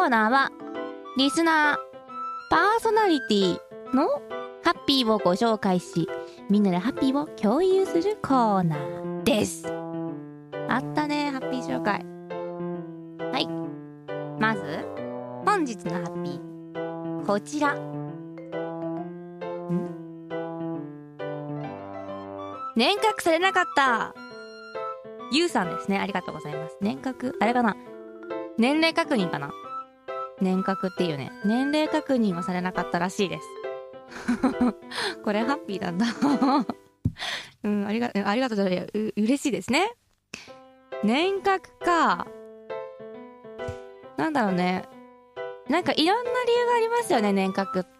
コーナーはリスナーパーソナリティのハッピーをご紹介し、みんなでハッピーを共有するコーナーです。あったね、ハッピー紹介。はい、まず本日のハッピーこちら。年賀されなかったゆうさんですね。ありがとうございます。年賀あれかな、年齢確認かな。年賀っていうね、年齢確認はされなかったらしいですこれハッピーなんだうん、ありがとうじゃない、嬉しいですね。年賀か。なんだろうね、なんかいろんな理由がありますよね、年賀って。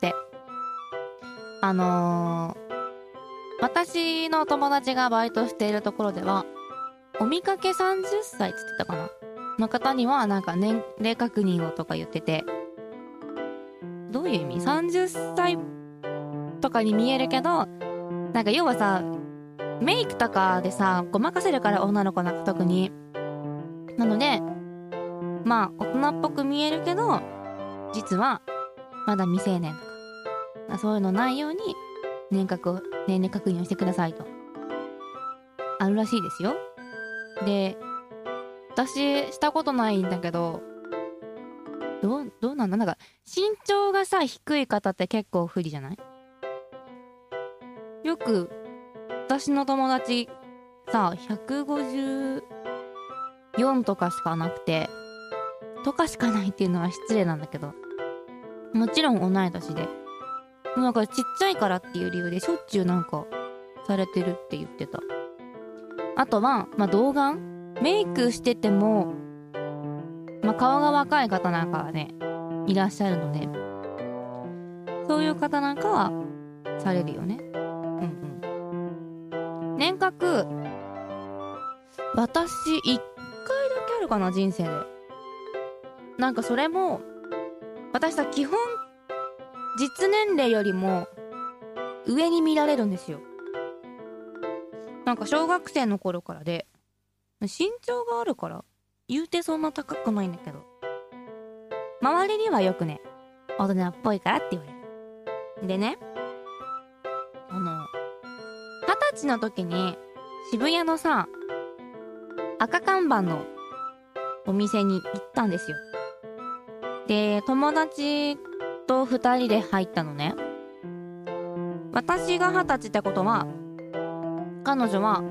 私の友達がバイトしているところでは、お見かけ30歳って言ってたかなの方にはなんか年齢確認をとか言ってて、どういう意味？ 30 歳とかに見えるけど、なんか要はさ、メイクとかでさごまかせるから、女の子なんか特に。なのでまあ大人っぽく見えるけど、実はまだ未成年とか、そういうのないように年齢確認をしてくださいとあるらしいですよ。で、私したことないんだけど、どうなんだ、なんか身長がさ低い方って結構不利じゃない？よく私の友達さ154とかしかなくて、とかしかないっていうのは失礼なんだけど、もちろん同い年で、なんかちっちゃいからっていう理由でしょっちゅうなんかされてるって言ってた。あとはまあ童顔、メイクしててもまあ顔が若い方なんかはねいらっしゃるので、そういう方なんかはされるよね。年賀、私1回だけあるかな、人生で。なんかそれも私さ、基本実年齢よりも上に見られるんですよ。なんか小学生の頃からで、身長があるから言うてそんな高くないんだけど、周りにはよくね、大人っぽいからって言われる。でね、20歳の時に渋谷のさ赤看板のお店に行ったんですよ。で、友達と2人で入ったのね。私が20歳ってことは彼女は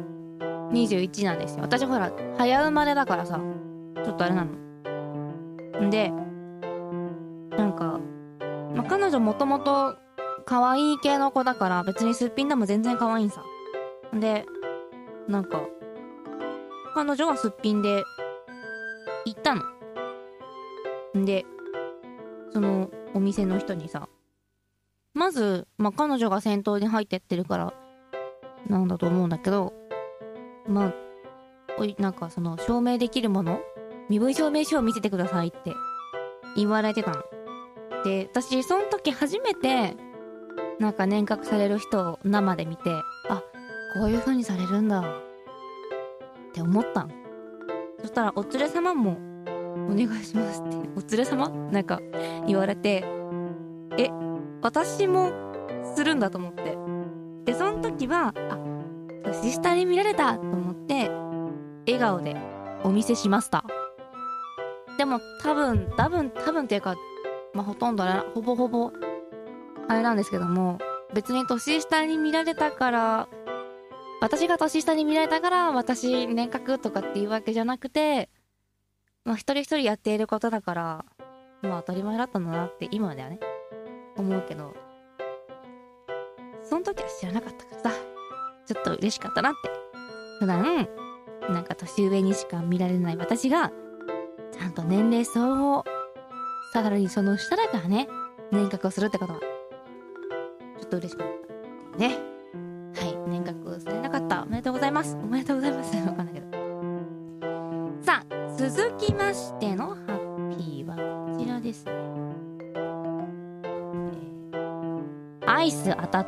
21なんですよ。私ほら早生まれだからさ、ちょっとあれなの。んで、なんか、まあ、彼女もともと可愛い系の子だから、別にすっぴんでも全然可愛いんさ。で、なんか彼女はすっぴんで行ったの。んで、そのお店の人にさ、まず、まあ、彼女が先頭に入ってってるからなんだと思うんだけど、まあなんかその証明できるもの、身分証明書を見せてくださいって言われてたの。で、私その時初めてなんか年賀される人を生で見て、あ、こういう風にされるんだって思ったの。そしたらお連れ様もお願いしますってお連れ様なんか言われて、私もするんだと思って、でその時は年下に見られたと思って笑顔でお見せしました。でも多分っていうか、まあほとんどほぼあれなんですけども、別に年下に見られたから、私が年下に見られたから私年賀とかっていうわけじゃなくて、まあ一人一人やっていることだから、まあ当たり前だったんだなって今ではね思うけど、その時は知らなかったからさ、ちょっと嬉しかったなって。普段なんか年上にしか見られない私がちゃんと年齢相応、さらにその下だからね、年賀をするってことはちょっと嬉しかったね。はい、年賀されなかった。おめでとうございます。おめでとうございます。わかんないけど。さあ、続きましてのハッピーはこちらですね。アイス当たった。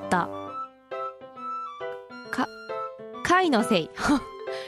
貝のせい。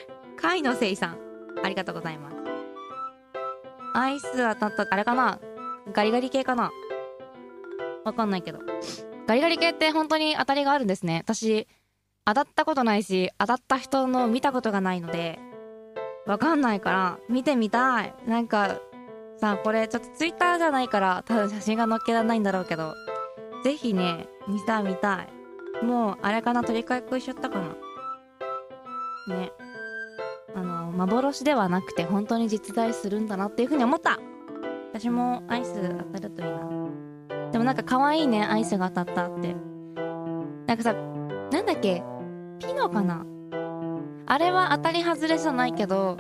貝のせいさん、ありがとうございます。アイス当たった、あれかな、 ガリガリ系かな、わかんないけど。ガリガリ系って本当に当たりがあるんですね。私、当たったことないし、当たった人の見たことがないので、わかんないから、見てみたい。なんか、さ、これちょっとツイッターじゃないから、多分写真が載っけられないんだろうけど、ぜひね、見たい。もう、あれかな、取り替え食いしちゃったかな。ね。幻ではなくて、本当に実在するんだなっていうふうに思った。私もアイス当たるといいな。でもなんか可愛いね、アイスが当たったって。なんかさ、なんだっけ、ピノかな、あれは当たり外れじゃないけど、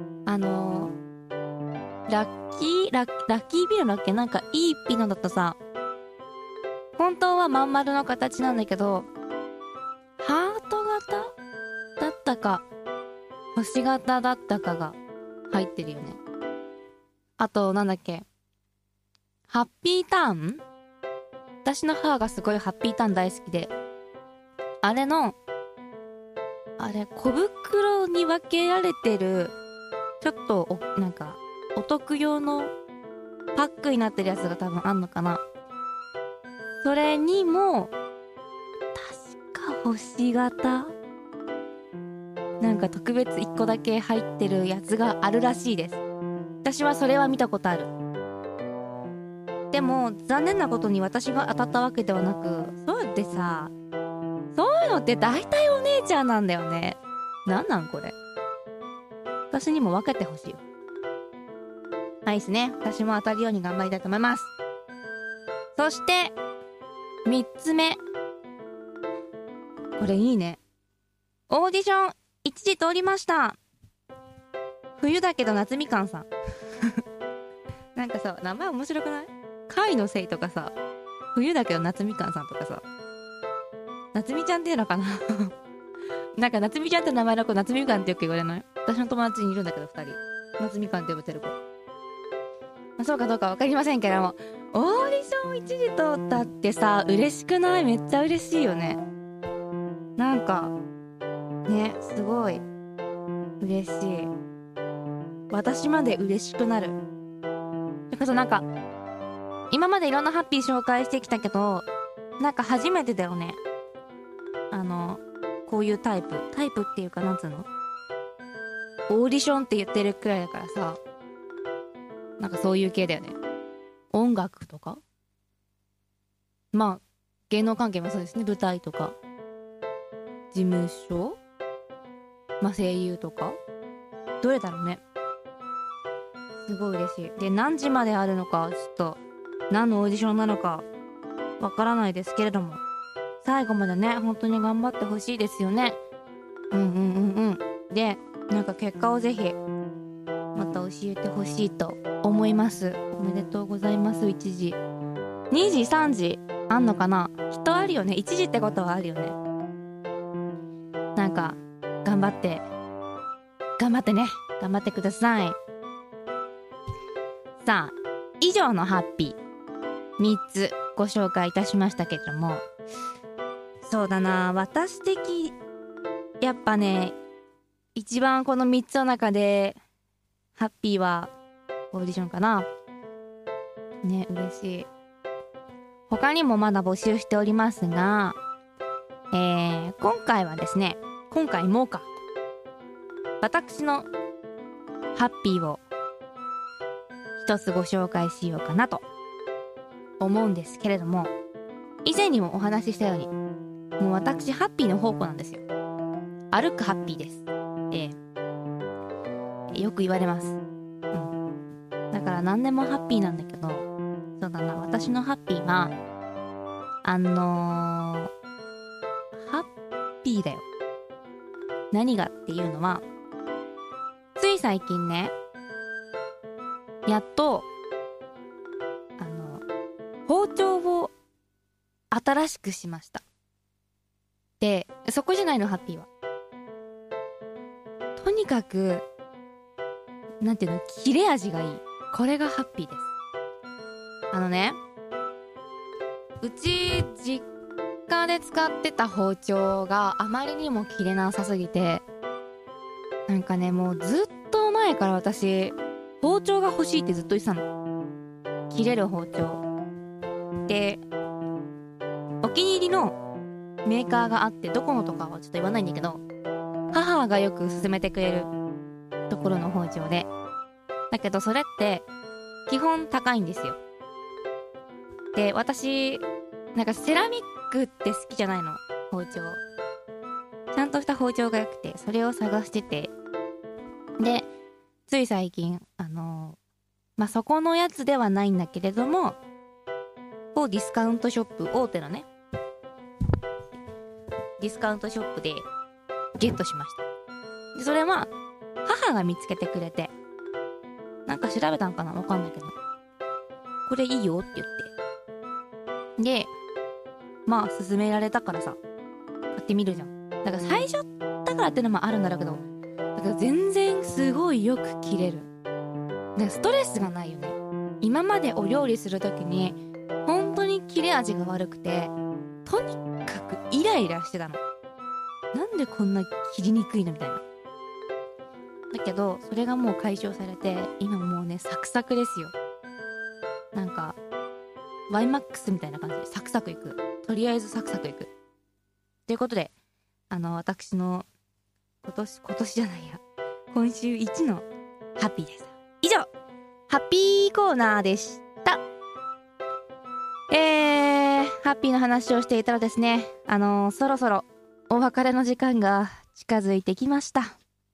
ラッキーピノだっけ、なんかいいピノだったさ。本当はまん丸の形なんだけど、ハート型だったか、星型だったかが入ってるよね。あと、なんだっけ、ハッピーターン、私の母がすごいハッピーターン大好きで、あれ、小袋に分けられてる、ちょっとなんか、お得用のパックになってるやつが多分あんのかな。それにも、確か星型なんか特別1個だけ入ってるやつがあるらしいです。私はそれは見たことある。でも、残念なことに私が当たったわけではなく、そうやってさ、そういうのって大体お姉ちゃんなんだよね。なんこれ。私にも分けてほしいよ。アイスね。私も当たるように頑張りたいと思います。そして、3つ目。これいいね。オーディション、一時通りました。冬だけど夏みかんさん。なんかさ、名前面白くない？貝のせいとかさ、冬だけど夏みかんさんとかさ、夏みちゃんっていうのかな。なんか夏みちゃんって名前の子、夏みかんってよく言われない？私の友達にいるんだけど、2人。夏みかんって呼ばれてる子。まあ、そうかどうかわかりませんけども、オーディション一時通ったってさ、嬉しくない？めっちゃ嬉しいよね。なんか、ね、すごい、嬉しい。私まで嬉しくなる。てかさ、なんか、今までいろんなハッピー紹介してきたけど、なんか初めてだよね。こういうタイプっていうか、なんつうの？オーディションって言ってるくらいだからさ、なんかそういう系だよね。音楽とか？まあ、芸能関係もそうですね。舞台とか、事務所？まあ声優とか？どれだろうね。すごい嬉しい。で、何時まであるのか、ちょっと、何のオーディションなのか、わからないですけれども、最後までね、本当に頑張ってほしいですよね。で、なんか結果をぜひ、また教えてほしいと思います。おめでとうございます、1時。2時、3時、あんのかな？きっとあるよね。1時ってことはあるよね。なんか、頑張ってね。頑張ってください。さあ、以上のハッピー、3つご紹介いたしましたけれども、そうだな、私的、やっぱね、一番この3つの中で、ハッピーは、オーディションかな。ね、嬉しい。他にもまだ募集しておりますが、今回もか。私のハッピーを一つご紹介しようかなと思うんですけれども、以前にもお話ししたように、もう私ハッピーの宝庫なんですよ。歩くハッピーです。よく言われます。だから何でもハッピーなんだけど、そうだな、私のハッピーは、ハッピーだよ。何がっていうのは、つい最近ね、やっと、包丁を新しくしました。で、そこじゃないの、ハッピーは。とにかく、なんていうの、切れ味がいい。これがハッピーです。うち、実家で使ってた包丁があまりにも切れなさすぎて、なんかね、もうずっと前から私、包丁が欲しいってずっと言ってたの。 切れる包丁で、お気に入りのメーカーがあって、どこのとかはちょっと言わないんだけど、母がよく勧めてくれるところの包丁で、だけどそれって基本高いんですよ。で、私なんかセラミックって好きじゃないの、包丁。ちゃんとした包丁が良くて、それを探してて、でつい最近そこのやつではないんだけれども、某ディスカウントショップ、大手のねディスカウントショップでゲットしました。でそれは母が見つけてくれて、なんか調べたんかな、わかんないけど、これいいよって言って、でまあ勧められたからさ、買ってみるじゃん。だから最初だからってのもあるんだろうけど、だから全然すごいよく切れる。でストレスがないよね。今までお料理するときに本当に切れ味が悪くて、とにかくイライラしてたの。なんでこんな切りにくいのみたいな。だけどそれがもう解消されて、今もうねサクサクですよ。なんかYMAX みたいな感じでサクサクいく。とりあえずサクサクいくということで、私の今年じゃないや、今週1のハッピーでした。以上、ハッピーコーナーでした。ハッピーの話をしていたらですね、そろそろお別れの時間が近づいてきました。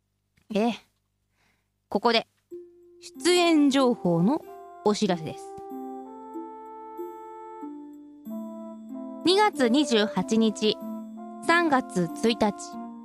ここで出演情報のお知らせです。2月28日、3月1日、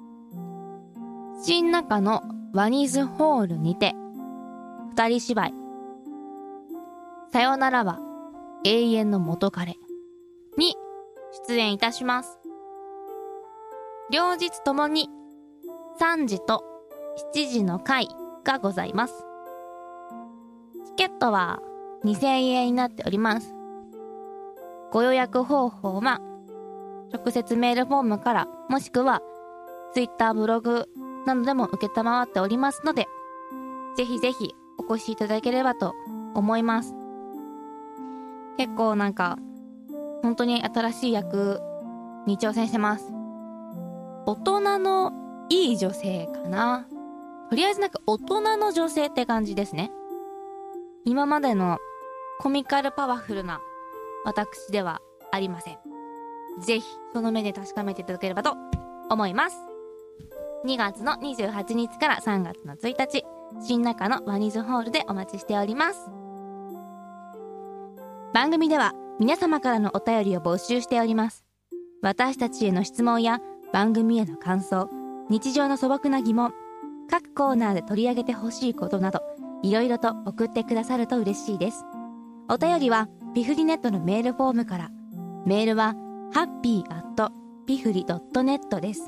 新中野ワニズホールにて二人芝居さよならは永遠の元彼に出演いたします。両日ともに3時と7時の回がございます。チケットは2000円になっております。ご予約方法は直接メールフォームから、もしくは Twitter、ブログなどでも受けたまわっておりますので、ぜひぜひお越しいただければと思います。結構なんか本当に新しい役に挑戦してます。大人のいい女性かな。とりあえずなんか大人の女性って感じですね。今までのコミカルパワフルな私ではありません。ぜひその目で確かめていただければと思います。2月の28日から3月の1日、新中野ワニズホールでお待ちしております。番組では皆様からのお便りを募集しております。私たちへの質問や番組への感想、日常の素朴な疑問、各コーナーで取り上げてほしいことなど、いろいろと送ってくださると嬉しいです。お便りはピフリネットのメールフォームから。メールはhappy@pifuri.net です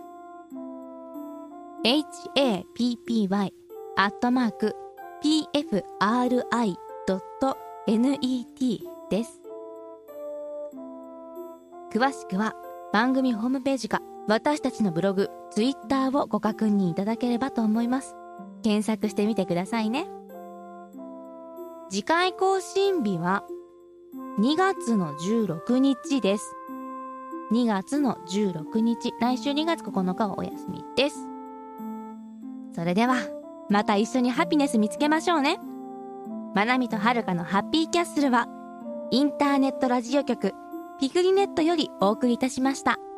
。happy@pfri.net です。詳しくは番組ホームページか私たちのブログ、ツイッターをご確認いただければと思います。検索してみてくださいね。次回更新日は2月の16日です。2月の16日、来週2月9日はお休みです。それではまた一緒にハピネス見つけましょうね。まなみとはるかのハッピーキャッスルはインターネットラジオ局ピクリネットよりお送りいたしました。